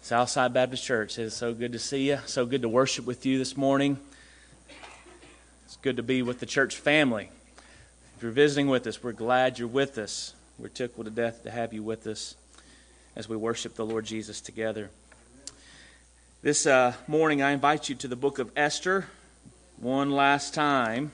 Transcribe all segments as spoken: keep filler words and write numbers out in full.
Southside Baptist Church. It is so good to see you. So good to worship with you this morning. It's good to be with the church family. If you're visiting with us, we're glad you're with us. We're tickled to death to have you with us as we worship the Lord Jesus together. This uh, morning, I invite you to the book of Esther one last time.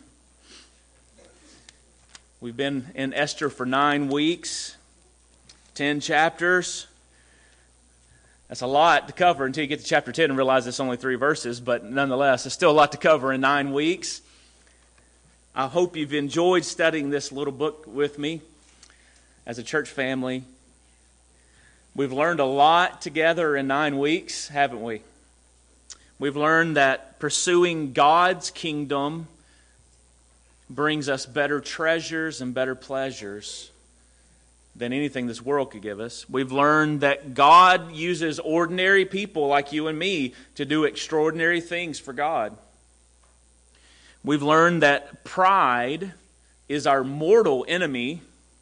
We've been in Esther for nine weeks, ten chapters. That's a lot to cover until you get to chapter ten and realize it's only three verses, but nonetheless, it's still a lot to cover in nine weeks. I hope you've enjoyed studying this little book with me as a church family. We've learned a lot together in nine weeks, haven't we? We've learned that pursuing God's kingdom brings us better treasures and better pleasures than anything this world could give us. We've learned that God uses ordinary people like you and me to do extraordinary things for God. We've learned that pride is our mortal enemy.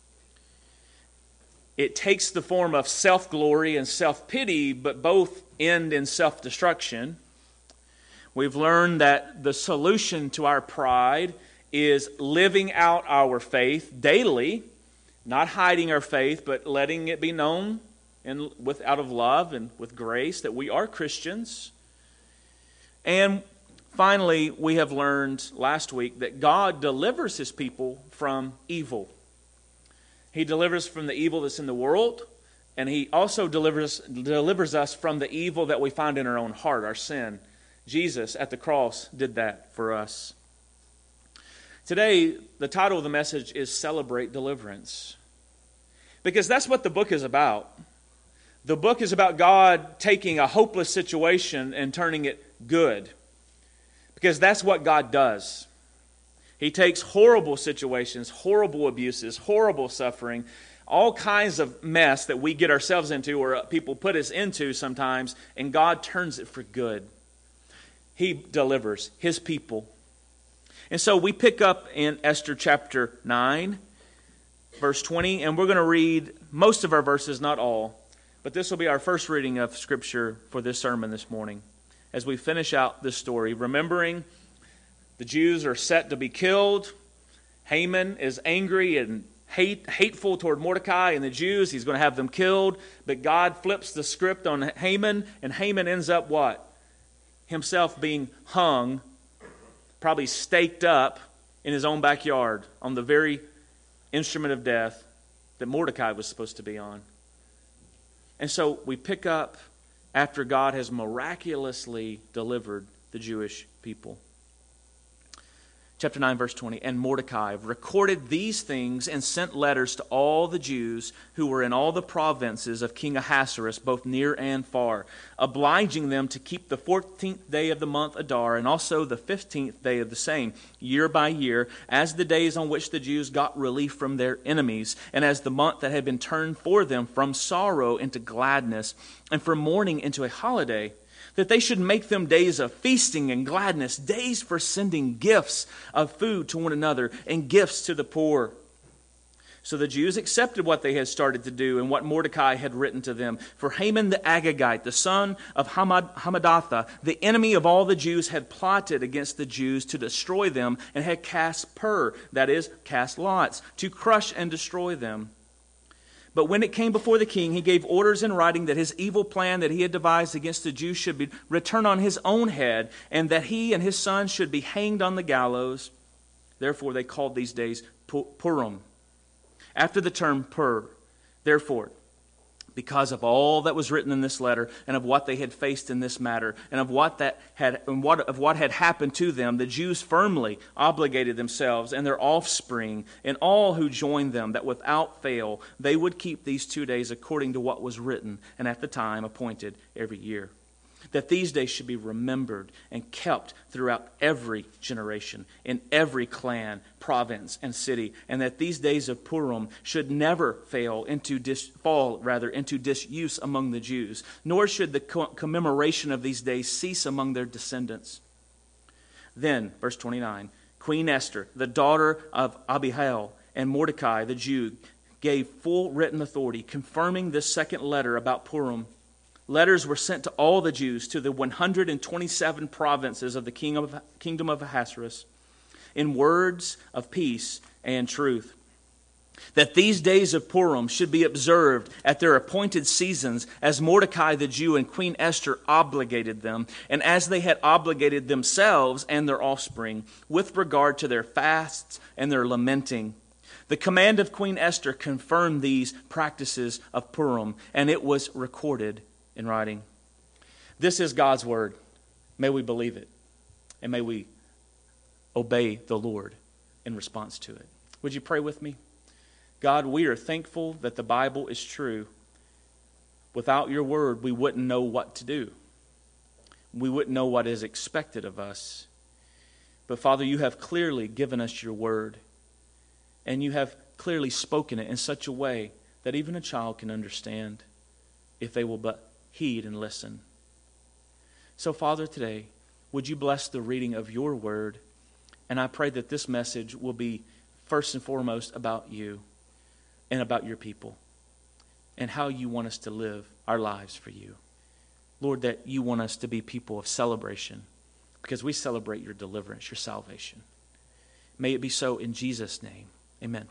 It takes the form of self-glory and self-pity, but both end in self-destruction. We've learned that the solution to our pride is living out our faith daily, not hiding our faith, but letting it be known and with out of love and with grace that we are Christians. And finally, we have learned last week that God delivers His people from evil. He delivers from the evil that's in the world, and He also delivers, delivers us from the evil that we find in our own heart, our sin. Jesus at the cross did that for us. Today, the title of the message is Celebrate Deliverance. Because that's what the book is about. The book is about God taking a hopeless situation and turning it good. Because that's what God does. He takes horrible situations, horrible abuses, horrible suffering, all kinds of mess that we get ourselves into or people put us into sometimes, and God turns it for good. He delivers His people. And so we pick up in Esther chapter nine, verse twenty, and we're going to read most of our verses, not all, but this will be our first reading of Scripture for this sermon this morning. As we finish out this story, remembering the Jews are set to be killed. Haman is angry and hate, hateful toward Mordecai and the Jews. He's going to have them killed, but God flips the script on Haman, and Haman ends up what? Himself being hung, probably staked up in his own backyard on the very instrument of death that Mordecai was supposed to be on. And so we pick up after God has miraculously delivered the Jewish people. Chapter nine, verse twenty, and Mordecai recorded these things and sent letters to all the Jews who were in all the provinces of King Ahasuerus, both near and far, obliging them to keep the fourteenth day of the month Adar, and also the fifteenth day of the same, year by year, as the days on which the Jews got relief from their enemies, and as the month that had been turned for them from sorrow into gladness, and from mourning into a holiday, that they should make them days of feasting and gladness, days for sending gifts of food to one another and gifts to the poor. So the Jews accepted what they had started to do and what Mordecai had written to them. For Haman the Agagite, the son of Hamad, Hamadatha, the enemy of all the Jews, had plotted against the Jews to destroy them and had cast pur, that is, cast lots, to crush and destroy them. But when it came before the king, he gave orders in writing that his evil plan that he had devised against the Jews should be return on his own head, and that he and his sons should be hanged on the gallows. Therefore they called these days Purim, after the term Pur. Therefore, because of all that was written in this letter, and of what they had faced in this matter, and of what that had and what of what had happened to them, the Jews firmly obligated themselves and their offspring and all who joined them, that without fail they would keep these two days according to what was written and at the time appointed every year. That these days should be remembered and kept throughout every generation, in every clan, province, and city, and that these days of Purim should never fail into dis, fall rather into disuse among the Jews, nor should the co- commemoration of these days cease among their descendants. Then, verse twenty-nine, Queen Esther, the daughter of Abihail, and Mordecai the Jew, gave full written authority, confirming this second letter about Purim. Letters were sent to all the Jews, to the one hundred twenty-seven provinces of the kingdom of Ahasuerus, in words of peace and truth. That these days of Purim should be observed at their appointed seasons, as Mordecai the Jew and Queen Esther obligated them, and as they had obligated themselves and their offspring, with regard to their fasts and their lamenting. The command of Queen Esther confirmed these practices of Purim, and it was recorded in writing. This is God's word. May we believe it, and may we obey the Lord in response to it. Would you pray with me? God, we are thankful that the Bible is true. Without your word, we wouldn't know what to do. We wouldn't know what is expected of us. But Father, you have clearly given us your word, and you have clearly spoken it in such a way that even a child can understand if they will but heed and listen. So, Father, today, would you bless the reading of your word? And I pray that this message will be first and foremost about you and about your people and how you want us to live our lives for you. Lord, that you want us to be people of celebration because we celebrate your deliverance, your salvation. May it be so in Jesus' name. Amen.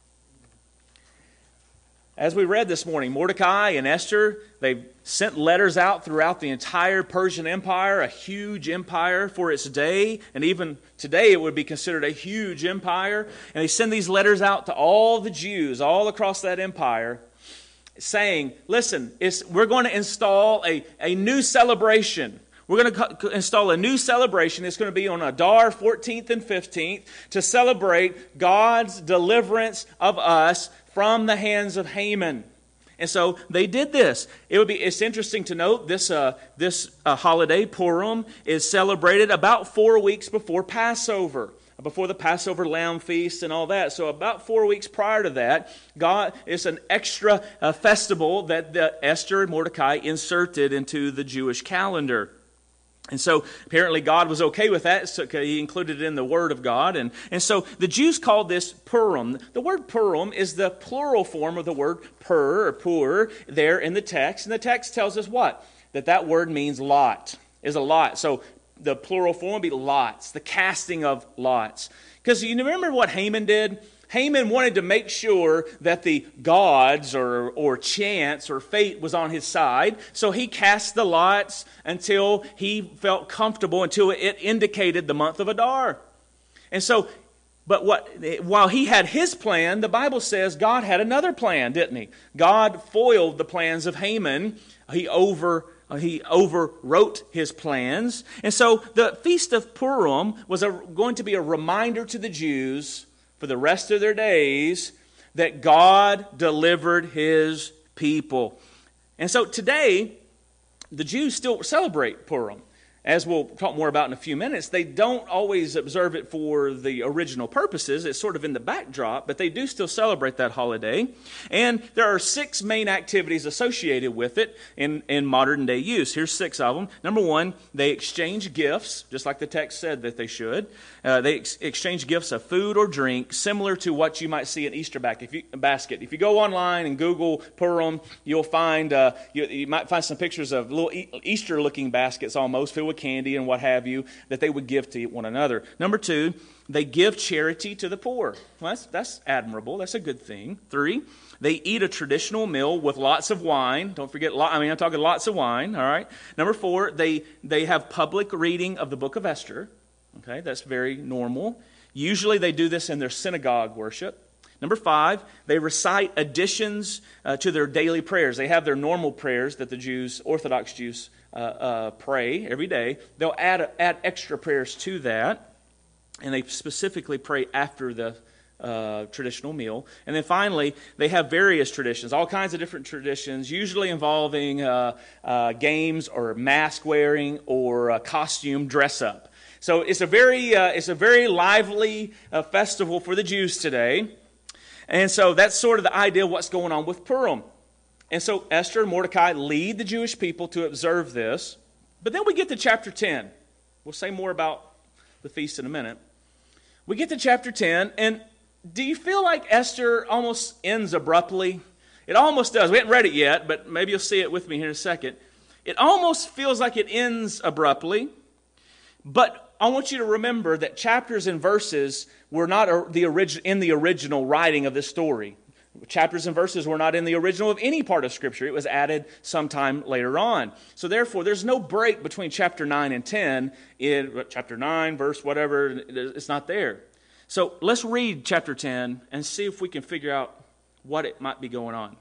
As we read this morning, Mordecai and Esther, they sent letters out throughout the entire Persian Empire, a huge empire for its day, and even today it would be considered a huge empire. And they send these letters out to all the Jews all across that empire, saying, listen, it's, we're going to install a, a new celebration. We're going to co- install a new celebration. It's going to be on Adar fourteenth and fifteenth to celebrate God's deliverance of us from the hands of Haman. And so they did this. It would be it's interesting to note this uh, this uh, holiday, Purim, is celebrated about four weeks before Passover, before the Passover lamb feast and all that. So about four weeks prior to that, God it's an extra uh, festival that the Esther and Mordecai inserted into the Jewish calendar. And so apparently God was okay with that, so he included it in the Word of God. And, and so the Jews called this Purim. The word Purim is the plural form of the word pur or pur there in the text. And the text tells us what? That that word means lot, is a lot. So the plural form would be lots, the casting of lots. Because you remember what Haman did? Haman wanted to make sure that the gods or, or chance or fate was on his side. So he cast the lots until he felt comfortable, until it indicated the month of Adar. And so, but what while he had his plan, the Bible says God had another plan, didn't he? God foiled the plans of Haman. He over He overwrote his plans. And so the Feast of Purim was a, going to be a reminder to the Jews for the rest of their days that God delivered his people. And so today, the Jews still celebrate Purim. As we'll talk more about in a few minutes, they don't always observe it for the original purposes. It's sort of in the backdrop, but they do still celebrate that holiday. And there are six main activities associated with it in, in modern day use. Here's six of them. Number one, they exchange gifts, just like the text said that they should. Uh, they ex- exchange gifts of food or drink, similar to what you might see in Easter basket. If you, basket. If you go online and Google Purim, you'll find, uh, you, you might find some pictures of little e- Easter-looking baskets almost filled with candy and what have you that they would give to one another. Number two, they give charity to the poor. Well, that's, that's admirable. That's a good thing. Three, they eat a traditional meal with lots of wine. Don't forget, I mean, I'm talking lots of wine, all right? Number four, they, they have public reading of the book of Esther. Okay, that's very normal. Usually they do this in their synagogue worship. Number five, they recite additions uh, to their daily prayers. They have their normal prayers that the Jews, Orthodox Jews, uh, uh, pray every day. They'll add add extra prayers to that, and they specifically pray after the uh, traditional meal. And then finally, they have various traditions, all kinds of different traditions, usually involving uh, uh, games or mask wearing or uh, costume dress up. So it's a very uh, it's a very lively uh, festival for the Jews today. And so that's sort of the idea of what's going on with Purim. And so Esther and Mordecai lead the Jewish people to observe this. But then we get to chapter ten. We'll say more about the feast in a minute. We get to chapter ten, and do you feel like Esther almost ends abruptly? It almost does. We haven't read it yet, but maybe you'll see it with me here in a second. It almost feels like it ends abruptly, but I want you to remember that chapters and verses were not the origi- in the original writing of this story. Chapters and verses were not in the original of any part of Scripture. It was added sometime later on. So therefore, there's no break between chapter nine and ten. In chapter nine, verse whatever, it's not there. So let's read chapter ten and see if we can figure out what it might be going on.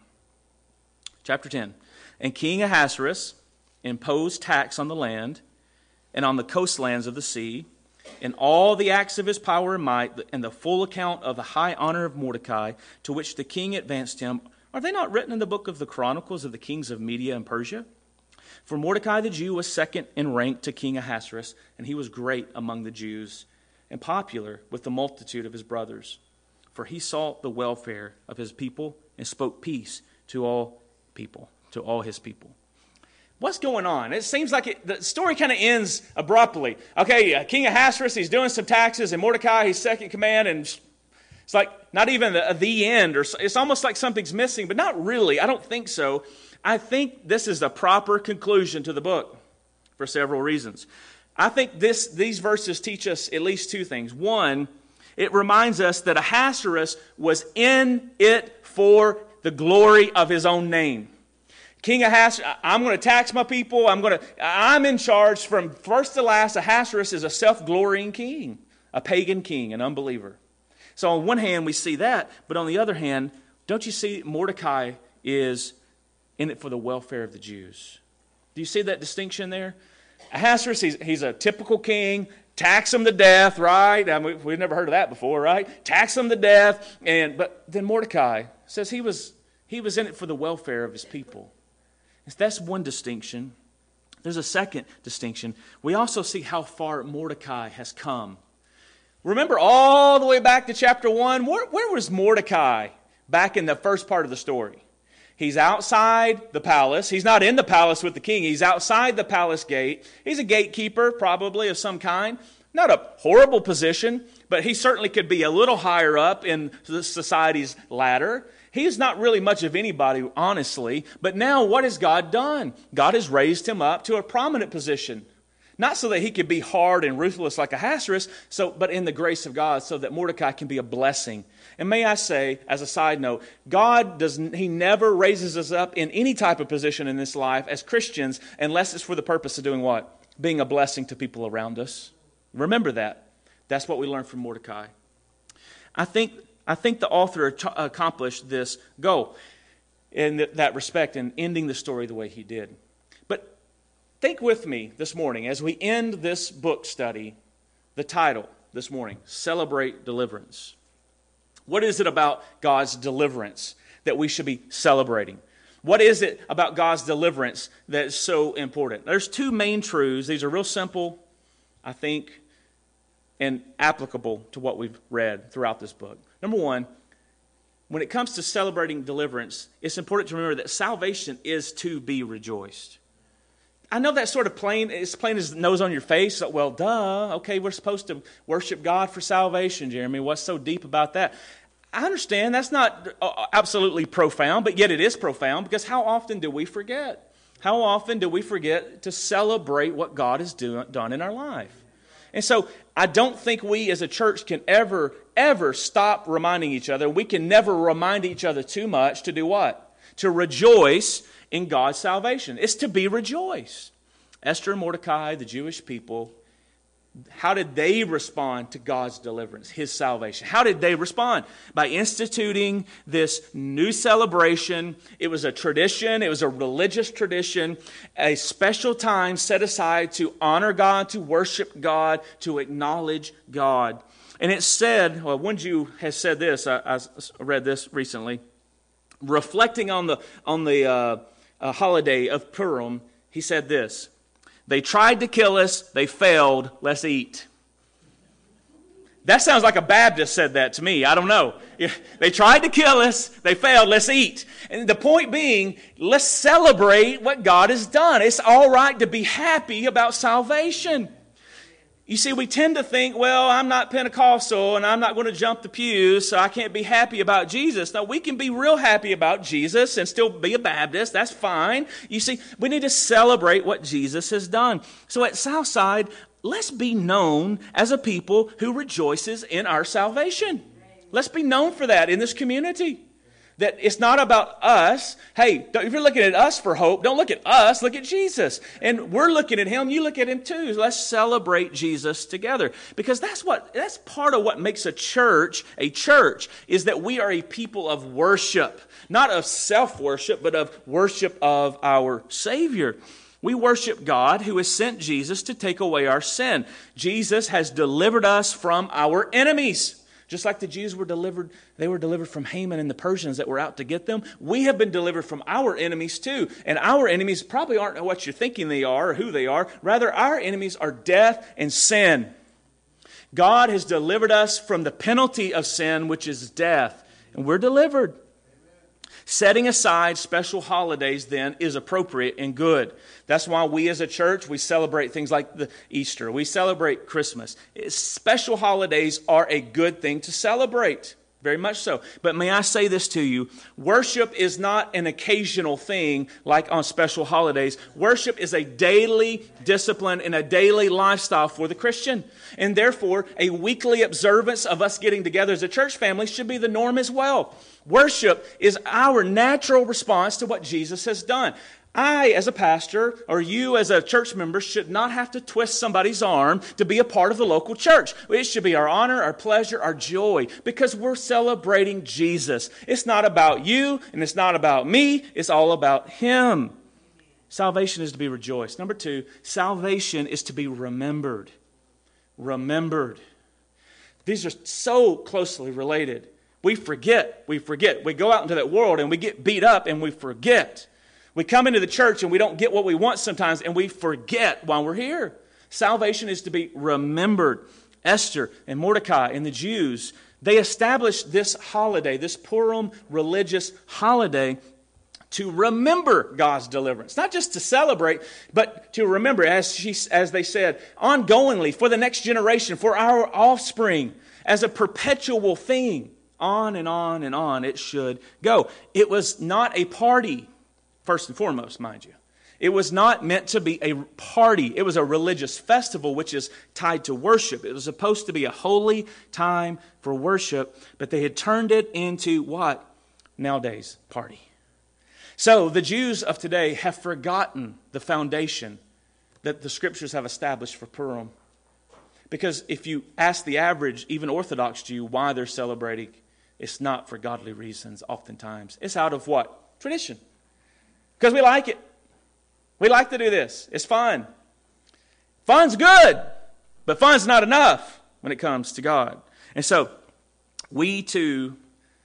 Chapter ten. And King Ahasuerus imposed tax on the land and on the coastlands of the sea, in all the acts of his power and might, and the full account of the high honor of Mordecai, to which the king advanced him, are they not written in the book of the Chronicles of the kings of Media and Persia? For Mordecai the Jew was second in rank to King Ahasuerus, and he was great among the Jews, and popular with the multitude of his brothers. For he sought the welfare of his people, and spoke peace to all people, to all his people. What's going on? It seems like it, the story kind of ends abruptly. Okay, uh, King Ahasuerus, he's doing some taxes, and Mordecai, he's second in command, and it's like not even the, the end, or it's almost like something's missing, but not really. I don't think so. I think this is a proper conclusion to the book for several reasons. I think this these verses teach us at least two things. One, it reminds us that Ahasuerus was in it for the glory of his own name. King Ahasuerus, I'm going to tax my people. I'm going to. I'm in charge from first to last. Ahasuerus is a self-glorying king, a pagan king, an unbeliever. So on one hand, we see that, but on the other hand, don't you see Mordecai is in it for the welfare of the Jews? Do you see that distinction there? Ahasuerus, he's, he's a typical king. Tax him to death, right? I mean, we've never heard of that before, right? Tax him to death, and but then Mordecai says he was he was in it for the welfare of his people. That's one distinction. There's a second distinction. We also see how far Mordecai has come. Remember all the way back to chapter one, where, where was Mordecai back in the first part of the story? He's outside the palace. He's not in the palace with the king. He's outside the palace gate. He's a gatekeeper, probably of some kind. Not a horrible position, but he certainly could be a little higher up in the society's ladder. He's not really much of anybody, honestly. But now what has God done? God has raised him up to a prominent position. Not so that he could be hard and ruthless like Ahasuerus, so, but in the grace of God, so that Mordecai can be a blessing. And may I say, as a side note, God does He never raises us up in any type of position in this life as Christians unless it's for the purpose of doing what? Being a blessing to people around us. Remember that. That's what we learned from Mordecai. I think I think the author accomplished this goal in that respect in ending the story the way he did. But think with me this morning as we end this book study, the title this morning, Celebrate Deliverance. What is it about God's deliverance that we should be celebrating? What is it about God's deliverance that is so important? There's two main truths. These are real simple, I think, and applicable to what we've read throughout this book. Number one, when it comes to celebrating deliverance, it's important to remember that salvation is to be rejoiced. I know that's sort of plain, it's plain as nose on your face. Well, duh, okay, we're supposed to worship God for salvation, Jeremy. What's so deep about that? I understand that's not absolutely profound, but yet it is profound because how often do we forget? How often do we forget to celebrate what God has do, done in our life? And so I don't think we as a church can ever, ever stop reminding each other. We can never remind each other too much to do what? To rejoice in God's salvation. It's to be rejoiced. Esther and Mordecai, the Jewish people, how did they respond to God's deliverance, His salvation? How did they respond? By instituting this new celebration. It was a tradition. It was a religious tradition, a special time set aside to honor God, to worship God, to acknowledge God. And it said, well, one Jew has said this, I, I read this recently, reflecting on the, on the uh, uh, holiday of Purim, he said this, "They tried to kill us, they failed, let's eat." That sounds like a Baptist said that to me. I don't know. They tried to kill us, they failed, let's eat. And the point being, let's celebrate what God has done. It's all right to be happy about salvation. You see, we tend to think, well, I'm not Pentecostal and I'm not going to jump the pews, so I can't be happy about Jesus. Now, we can be real happy about Jesus and still be a Baptist. That's fine. You see, we need to celebrate what Jesus has done. So at Southside, let's be known as a people who rejoices in our salvation. Let's be known for that in this community. That it's not about us. Hey, if you're looking at us for hope, don't look at us, look at Jesus. And we're looking at him, you look at him too. Let's celebrate Jesus together. Because that's what that's part of what makes a church a church, is that we are a people of worship. Not of self-worship, but of worship of our Savior. We worship God who has sent Jesus to take away our sin. Jesus has delivered us from our enemies. Just like the Jews were delivered, they were delivered from Haman and the Persians that were out to get them. We have been delivered from our enemies too. And our enemies probably aren't what you're thinking they are or who they are. Rather, our enemies are death and sin. God has delivered us from the penalty of sin, which is death. And we're delivered. Setting aside special holidays, then, is appropriate and good. That's why we as a church, we celebrate things like the Easter. We celebrate Christmas. Special holidays are a good thing to celebrate. Very much so. But may I say this to you? Worship is not an occasional thing like on special holidays. Worship is a daily discipline and a daily lifestyle for the Christian. And therefore, a weekly observance of us getting together as a church family should be the norm as well. Worship is our natural response to what Jesus has done. I, as a pastor, or you as a church member, should not have to twist somebody's arm to be a part of the local church. It should be our honor, our pleasure, our joy, because we're celebrating Jesus. It's not about you, and it's not about me. It's all about him. Salvation is to be rejoiced. Number two, salvation is to be remembered. Remembered. These are so closely related. We forget. We forget. We go out into that world, and we get beat up, and we forget. We come into the church and we don't get what we want sometimes, and we forget while we're here. Salvation is to be remembered. Esther and Mordecai and the Jews, they established this holiday, this Purim religious holiday, to remember God's deliverance. Not just to celebrate, but to remember, as she, as they said, ongoingly for the next generation, for our offspring, as a perpetual thing. On and on and on it should go. It was not a party. First and foremost, mind you. It was not meant to be a party. It was a religious festival which is tied to worship. It was supposed to be a holy time for worship, but they had turned it into what? Nowadays, party. So the Jews of today have forgotten the foundation that the Scriptures have established for Purim. Because if you ask the average, even Orthodox Jew, why they're celebrating, it's not for godly reasons oftentimes. It's out of what? Tradition. Because we like it. We like to do this. It's fun. Fun's good, but fun's not enough when it comes to God. And so, we too,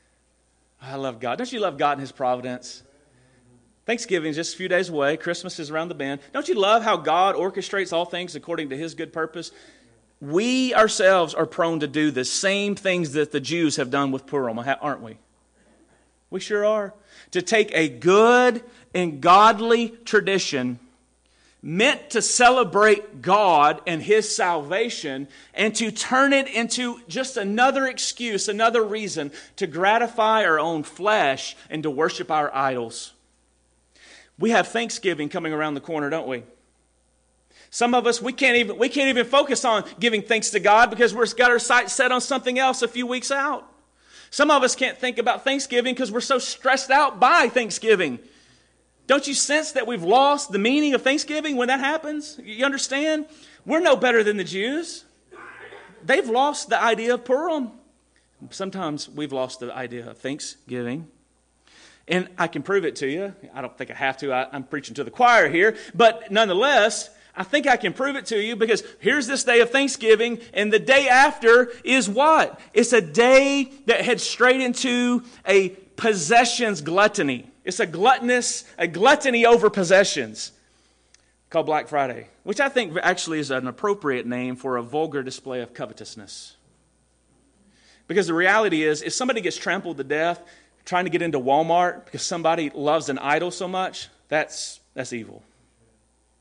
I love God. Don't you love God and his providence? Thanksgiving is just a few days away. Christmas is around the bend. Don't you love how God orchestrates all things according to his good purpose? We ourselves are prone to do the same things that the Jews have done with Purim, aren't we? We sure are. To take a good and godly tradition meant to celebrate God and his salvation and to turn it into just another excuse, another reason to gratify our own flesh and to worship our idols. We have Thanksgiving coming around the corner, don't we? Some of us, we can't even we can't even focus on giving thanks to God because we've got our sights set on something else a few weeks out. Some of us can't think about Thanksgiving because we're so stressed out by Thanksgiving. Don't you sense that we've lost the meaning of Thanksgiving when that happens? You understand? We're no better than the Jews. They've lost the idea of Purim. Sometimes we've lost the idea of Thanksgiving. And I can prove it to you. I don't think I have to. I, I'm preaching to the choir here. But nonetheless, I think I can prove it to you because here's this day of Thanksgiving, and the day after is what? It's a day that heads straight into a possessions gluttony. It's a gluttonous, a gluttony over possessions called Black Friday, which I think actually is an appropriate name for a vulgar display of covetousness. Because the reality is, if somebody gets trampled to death trying to get into Walmart because somebody loves an idol so much, that's that's evil.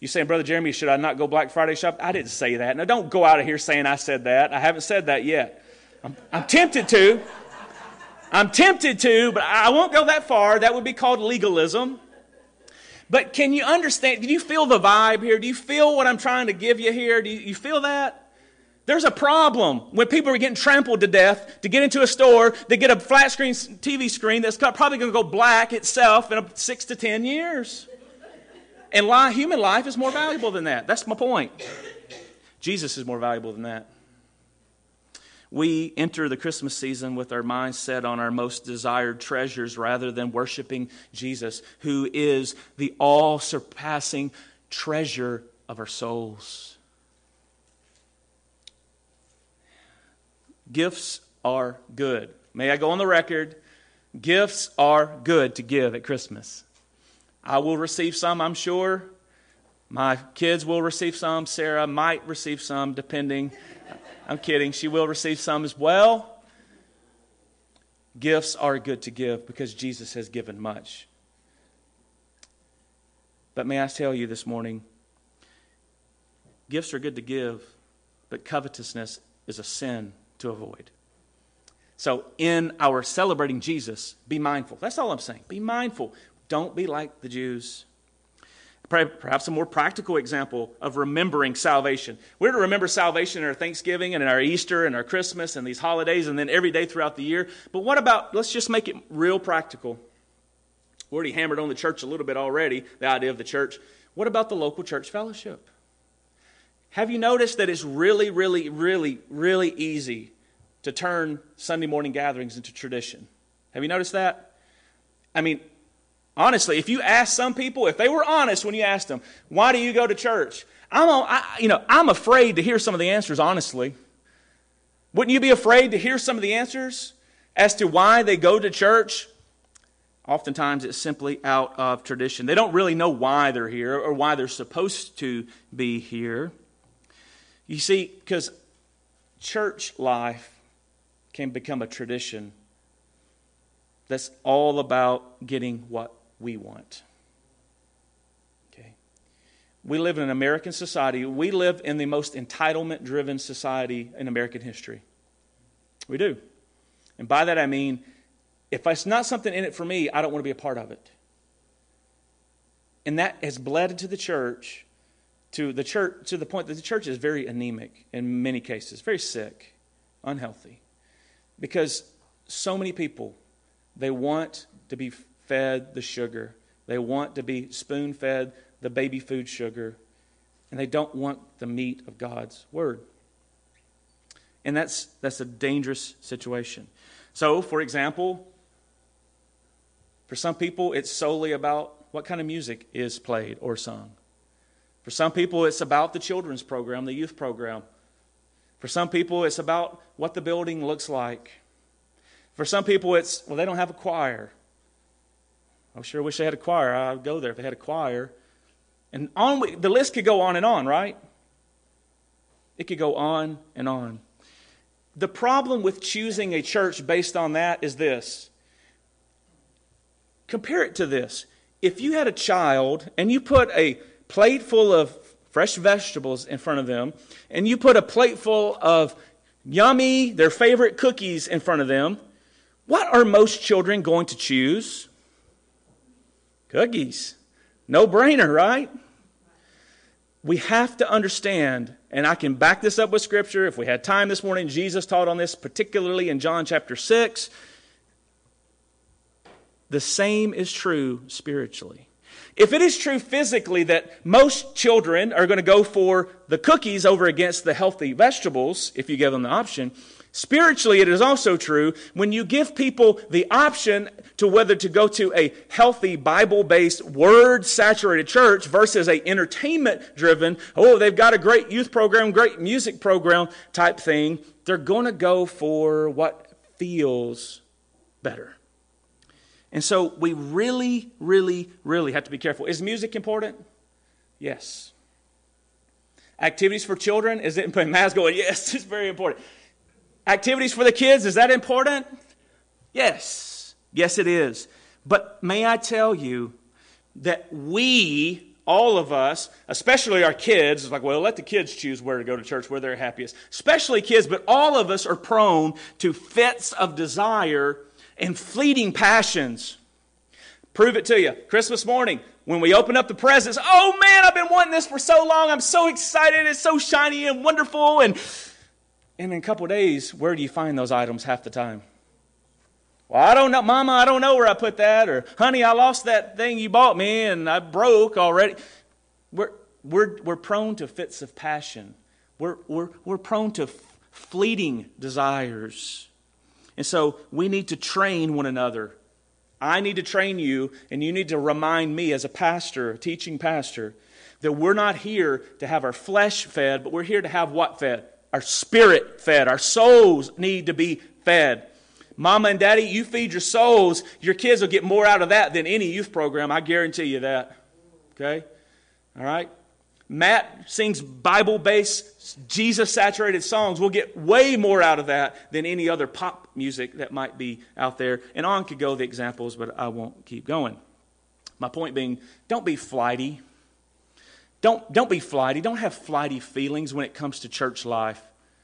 You saying, Brother Jeremy, should I not go Black Friday shop? I didn't say that. Now, don't go out of here saying I said that. I haven't said that yet. I'm, I'm tempted to. I'm tempted to, but I won't go that far. That would be called legalism. But can you understand? Do you feel the vibe here? Do you feel what I'm trying to give you here? Do you, you feel that? There's a problem when people are getting trampled to death to get into a store, they get a flat screen T V screen that's probably going to go black itself in a six to ten years. And life, human life is more valuable than that. That's my point. Jesus is more valuable than that. We enter the Christmas season with our minds set on our most desired treasures rather than worshiping Jesus, who is the all-surpassing treasure of our souls. Gifts are good. May I go on the record? Gifts are good to give at Christmas. I will receive some, I'm sure. My kids will receive some. Sarah might receive some, depending. I'm kidding. She will receive some as well. Gifts are good to give because Jesus has given much. But may I tell you this morning, gifts are good to give, but covetousness is a sin to avoid. So in our celebrating Jesus, be mindful. That's all I'm saying. Be mindful. Don't be like the Jews. Perhaps a more practical example of remembering salvation. We're to remember salvation in our Thanksgiving and in our Easter and our Christmas and these holidays and then every day throughout the year. But what about, let's just make it real practical. We already hammered on the church a little bit already, the idea of the church. What about the local church fellowship? Have you noticed that it's really, really, really, really easy to turn Sunday morning gatherings into tradition? Have you noticed that? I mean, honestly, if you ask some people, if they were honest when you asked them, why do you go to church? I'm, I, you know, I'm afraid to hear some of the answers, honestly. Wouldn't you be afraid to hear some of the answers as to why they go to church? Oftentimes it's simply out of tradition. They don't really know why they're here or why they're supposed to be here. You see, because church life can become a tradition that's all about getting what we want. Okay. We live in an American society. We live in the most entitlement-driven society in American history. We do. And by that I mean, if it's not something in it for me, I don't want to be a part of it. And that has bled into the church to the church to the point that the church is very anemic in many cases, very sick, unhealthy. Because so many people, they want to be fed the sugar. They want to be spoon-fed the baby food sugar. And they don't want the meat of God's Word. And that's that's a dangerous situation. So, for example, for some people, it's solely about what kind of music is played or sung. For some people, it's about the children's program, the youth program. For some people, it's about what the building looks like. For some people, it's, well, they don't have a choir. I sure wish they had a choir. I would go there if they had a choir. And on we, the list could go on and on, right? It could go on and on. The problem with choosing a church based on that is this. Compare it to this. If you had a child and you put a plate full of fresh vegetables in front of them, and you put a plate full of yummy, their favorite cookies in front of them, what are most children going to choose? Cookies. No brainer, right? We have to understand, and I can back this up with Scripture. If we had time this morning, Jesus taught on this, particularly in John chapter six. The same is true spiritually. If it is true physically that most children are going to go for the cookies over against the healthy vegetables, if you give them the option, spiritually it is also true when you give people the option to whether to go to a healthy Bible-based, word-saturated church versus a entertainment-driven, oh, they've got a great youth program, great music program type thing, they're going to go for what feels better. And so we really, really, really have to be careful. Is music important? Yes. Activities for children? Is it important? Matt's going, yes, it's very important. Activities for the kids, is that important? Yes. Yes, it is. But may I tell you that we all of us, especially our kids, it's like, well, let the kids choose where to go to church, where they're happiest. Especially kids, but all of us are prone to fits of desire and fleeting passions. Prove it to you. Christmas morning, when we open up the presents, oh man, I've been wanting this for so long. I'm so excited. It's so shiny and wonderful. And, and in a couple of days, where do you find those items half the time? Well, I don't know, Mama, I don't know where I put that. Or, honey, I lost that thing you bought me and I broke already. We're, we're, we're prone to fits of passion. We're, we're, we're prone to f- fleeting desires. And so we need to train one another. I need to train you, and you need to remind me as a pastor, a teaching pastor, that we're not here to have our flesh fed, but we're here to have what fed? Our spirit fed. Our souls need to be fed. Mama and Daddy, you feed your souls, your kids will get more out of that than any youth program. I guarantee you that. Okay? All right? Matt sings Bible-based, Jesus-saturated songs. We'll get way more out of that than any other pop music that might be out there. And on could go the examples, but I won't keep going. My point being, don't be flighty. Don't, don't be flighty. Don't have flighty feelings when it comes to church life.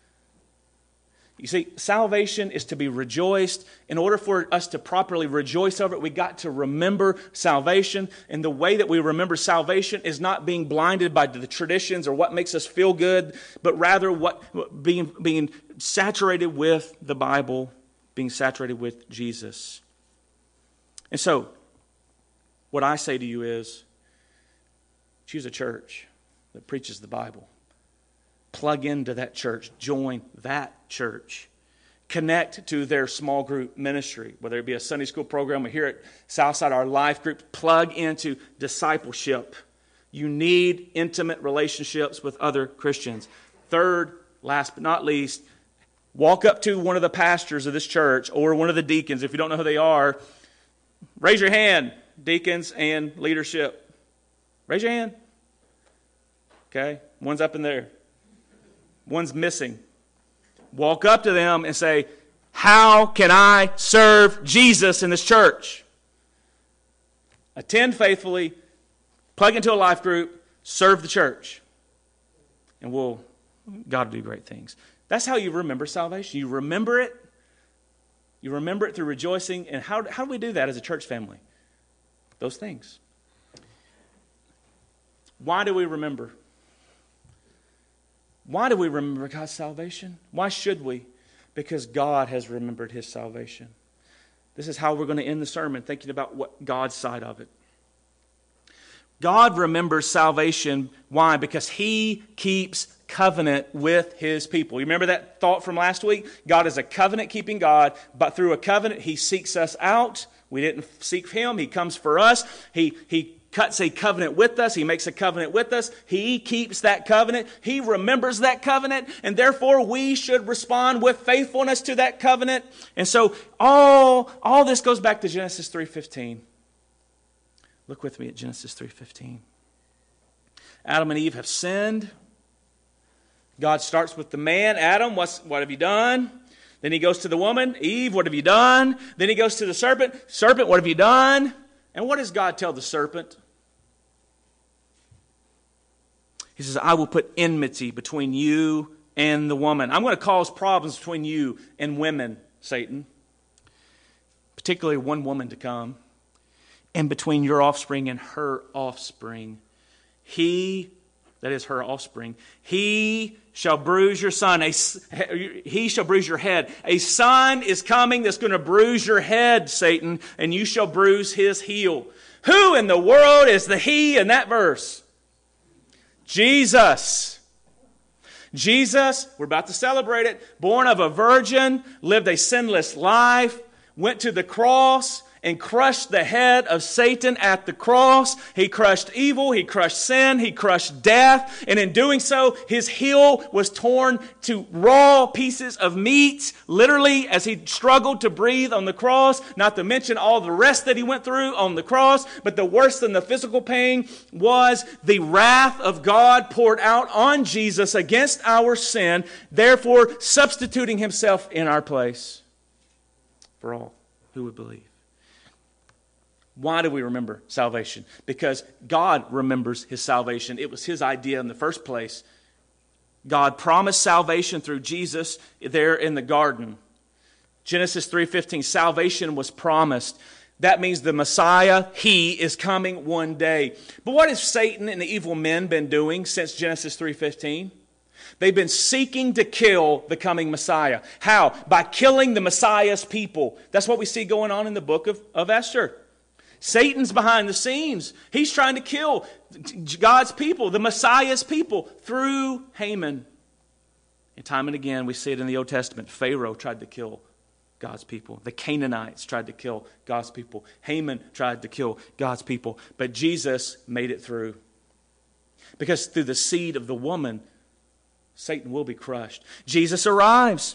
You see, salvation is to be rejoiced. In order for us to properly rejoice over it, we got to remember salvation. And the way that we remember salvation is not being blinded by the traditions or what makes us feel good, but rather what being, being saturated with the Bible, being saturated with Jesus. And so, what I say to you is, choose a church that preaches the Bible. Plug into that church. Join that church. Connect to their small group ministry, whether it be a Sunday school program or here at Southside, our life group. Plug into discipleship. You need intimate relationships with other Christians. Third, last but not least, walk up to one of the pastors of this church or one of the deacons. If you don't know who they are, raise your hand, deacons and leadership. Raise your hand. Okay, one's up in there. One's missing. Walk up to them and say, how can I serve Jesus in this church? Attend faithfully, plug into a life group, serve the church. And we'll, God will do great things. That's how you remember salvation. You remember it. You remember it through rejoicing. And how, how do we do that as a church family? Those things. Why do we remember? Why do we remember God's salvation? Why should we? Because God has remembered His salvation. This is how we're going to end the sermon, thinking about what God's side of it. God remembers salvation. Why? Because He keeps covenant with His people. You remember that thought from last week? God is a covenant-keeping God, but through a covenant, He seeks us out. We didn't seek Him. He comes for us. He, he cuts a covenant with us. He makes a covenant with us. He keeps that covenant. He remembers that covenant. And therefore, we should respond with faithfulness to that covenant. And so, all, all this goes back to Genesis three fifteen. Look with me at Genesis three fifteen. Adam and Eve have sinned. God starts with the man. Adam, what's, what have you done? Then He goes to the woman. Eve, what have you done? Then He goes to the serpent. Serpent, what have you done? And what does God tell the serpent? He says, I will put enmity between you and the woman. I'm going to cause problems between you and women, Satan. Particularly one woman to come. And between your offspring and her offspring. He, that is her offspring, he shall bruise your son. A, he shall bruise your head. A son is coming that's going to bruise your head, Satan, and you shall bruise his heel. Who in the world is the he in that verse? Jesus. Jesus, we're about to celebrate it, born of a virgin, lived a sinless life, went to the cross, and crushed the head of Satan at the cross. He crushed evil, He crushed sin, He crushed death. And in doing so, His heel was torn to raw pieces of meat, literally as He struggled to breathe on the cross. Not to mention all the rest that He went through on the cross. But the worse than the physical pain was the wrath of God poured out on Jesus against our sin, therefore substituting Himself in our place for all who would believe. Why do we remember salvation? Because God remembers his salvation. It was his idea in the first place. God promised salvation through Jesus there in the garden. Genesis three fifteen, salvation was promised. That means the Messiah, he, is coming one day. But what has Satan and the evil men been doing since Genesis three fifteen? They've been seeking to kill the coming Messiah. How? By killing the Messiah's people. That's what we see going on in the book of, of Esther. Satan's behind the scenes. He's trying to kill God's people, the Messiah's people, through Haman. And time and again, we see it in the Old Testament. Pharaoh tried to kill God's people. The Canaanites tried to kill God's people. Haman tried to kill God's people. But Jesus made it through. Because through the seed of the woman, Satan will be crushed. Jesus arrives.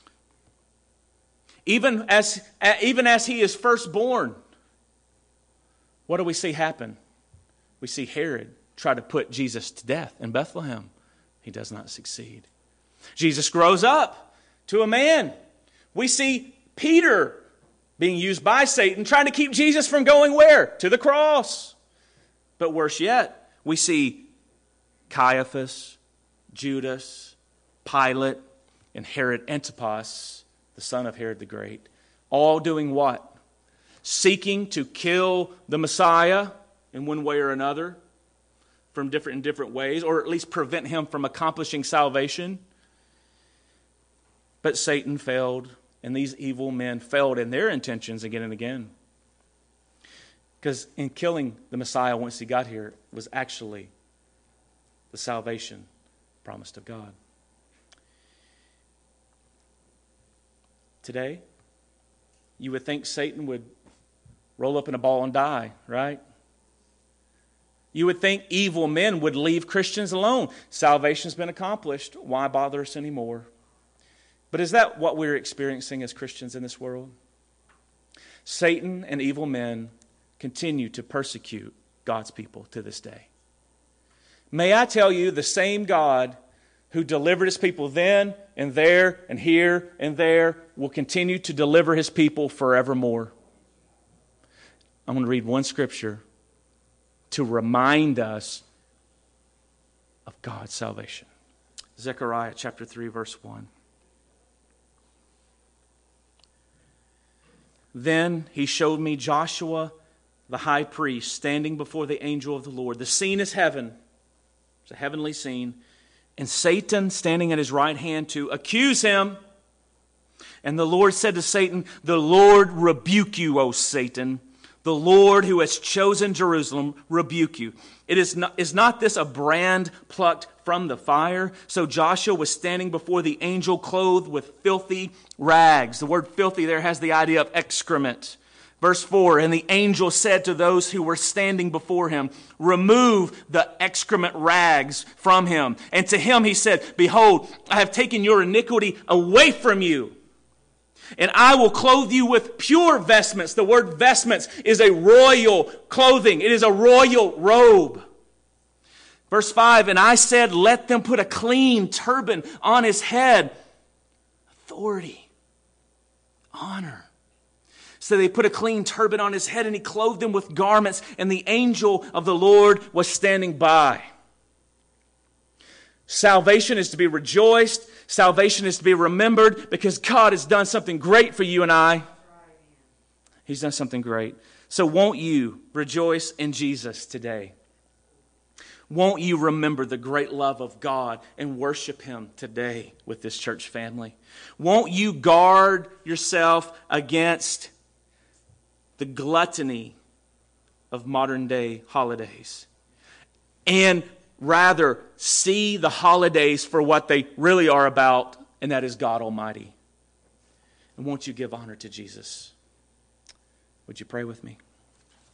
Even as, even as he is first born, what do we see happen? We see Herod try to put Jesus to death in Bethlehem. He does not succeed. Jesus grows up to a man. We see Peter being used by Satan, trying to keep Jesus from going where? To the cross. But worse yet, we see Caiaphas, Judas, Pilate, and Herod Antipas, the son of Herod the Great, all doing what? Seeking to kill the Messiah in one way or another, from different in different ways, or at least prevent him from accomplishing salvation. But Satan failed, and these evil men failed in their intentions again and again. Because in killing the Messiah once he got here was actually the salvation promised of God. Today, you would think Satan would roll up in a ball and die, right? You would think evil men would leave Christians alone. Salvation's been accomplished. Why bother us anymore? But is that what we're experiencing as Christians in this world? Satan and evil men continue to persecute God's people to this day. May I tell you, the same God who delivered his people then and there and here and there will continue to deliver his people forevermore. I'm going to read one scripture to remind us of God's salvation. Zechariah chapter three, verse one. Then he showed me Joshua, the high priest, standing before the angel of the Lord. The scene is heaven. It's a heavenly scene. And Satan standing at his right hand to accuse him. And the Lord said to Satan, "The Lord rebuke you, O Satan. The Lord who has chosen Jerusalem rebuke you. It is not, is not this a brand plucked from the fire?" So Joshua was standing before the angel clothed with filthy rags. The word filthy there has the idea of excrement. Verse four, and the angel said to those who were standing before him, "Remove the excrement rags from him." And to him he said, "Behold, I have taken your iniquity away from you. And I will clothe you with pure vestments." The word vestments is a royal clothing. It is a royal robe. Verse five, and I said, "Let them put a clean turban on his head." Authority. Honor. So they put a clean turban on his head, and he clothed him with garments, and the angel of the Lord was standing by. Salvation is to be rejoiced. Salvation is to be remembered because God has done something great for you and I. He's done something great. So won't you rejoice in Jesus today? Won't you remember the great love of God and worship him today with this church family? Won't you guard yourself against the gluttony of modern day holidays, and rather see the holidays for what they really are about, and that is God Almighty? And won't you give honor to Jesus? Would you pray with me?